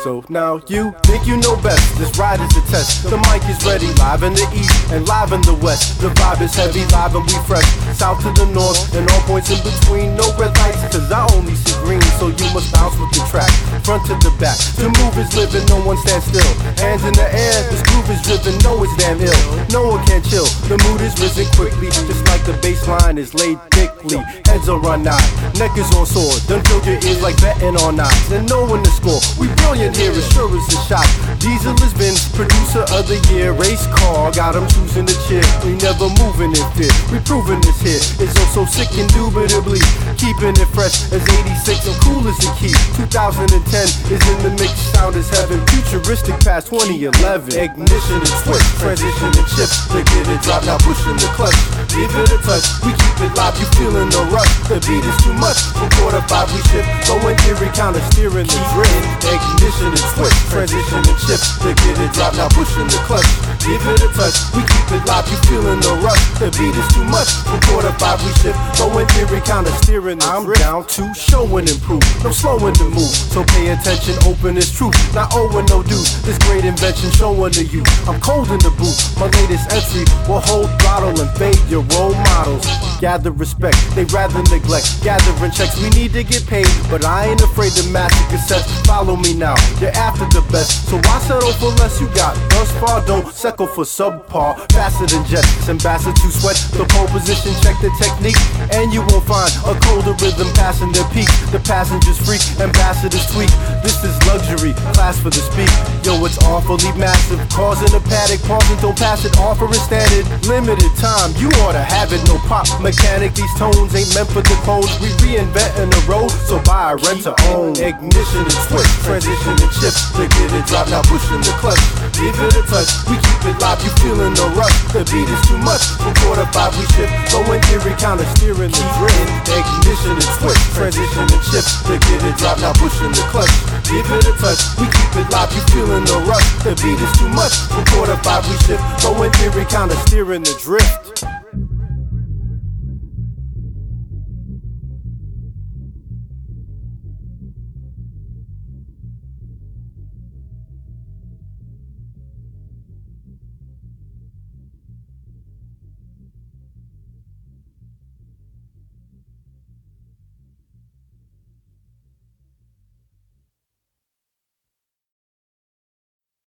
So now you think you know best. This ride is a test. The mic is ready, live in the east and live in the west. The vibe is heavy, live and we fresh. South to the north and all points in between. No red lights, cause I only see green. So you must bounce with the track, front to the back. The move is living, no one stands still. Hands in the air, this groove is driven. No, it's damn ill. No one can chill. The mood is risen quickly, just like the bass line is laid thickly. Heads are run out, neck is on sword. Done filled your ears like betting on odds. And knowing the score, we brilliant here as sure as a shot. Diesel has been producer of the year. Race car, got him choosing the chair. We never moving in fear. We proving this here is also sick indubitably. Keeping it fresh as 86 and cool as the key. 2010 is in the mix, sound is heaven. Futuristic past 2011. Ignition and switch, transition and shift. To get it drop, now pushing the clutch. Give it a touch, we keep it live, you feeling the rush. The beat is too much, from 4 to 5 we shift. Going theory, counter steering the drift. Ignition and switch, transition and shift. To get it drop, now pushing the clutch. Give it a touch, we keep it live, you feeling the rush. The beat is too much, from 4 to 5 we shift. Going theory, counter steering the drift. I'm down to show and improve, no slowing the move. So pay attention, open is truth, not owing no dues. This great invention showing to you. I'm cold in the booth, my latest entry will hold throttle and fade your role models. Gather respect, they rather neglect. Gathering checks, we need to get paid, but I ain't afraid to master cassettes. Follow me now, you're after the best, so why settle for less you got? Thus far, don't settle for subpar. Faster than jets, ambassador to sweat. The pole position, check the technique, and you won't find a colder rhythm passing the peak. The passengers freak, ambassadors tweak. This is luxury, class for the speak. Yo, it's awfully massive, causing a panic. Pausing, don't pass it, offer is standard. Limited time, you ought to have it. No pop mechanic, these tones ain't meant for the codes. We reinventing the road, so buy, rent to own. Ignition and switch, transition and shift. To get it drop, now pushing the clutch. Give it a touch, we keep it live, you feeling the rush. The beat is too much, from 4 to 5 we shift. Going theory, counter steering the drift. Ignition and switch, transition and shift. To get it drop, now pushing the clutch. Give it a touch, we keep it live, you feeling the rush. The beat is too much, from 4 to 5 we shift. Going theory, counter steering the drift.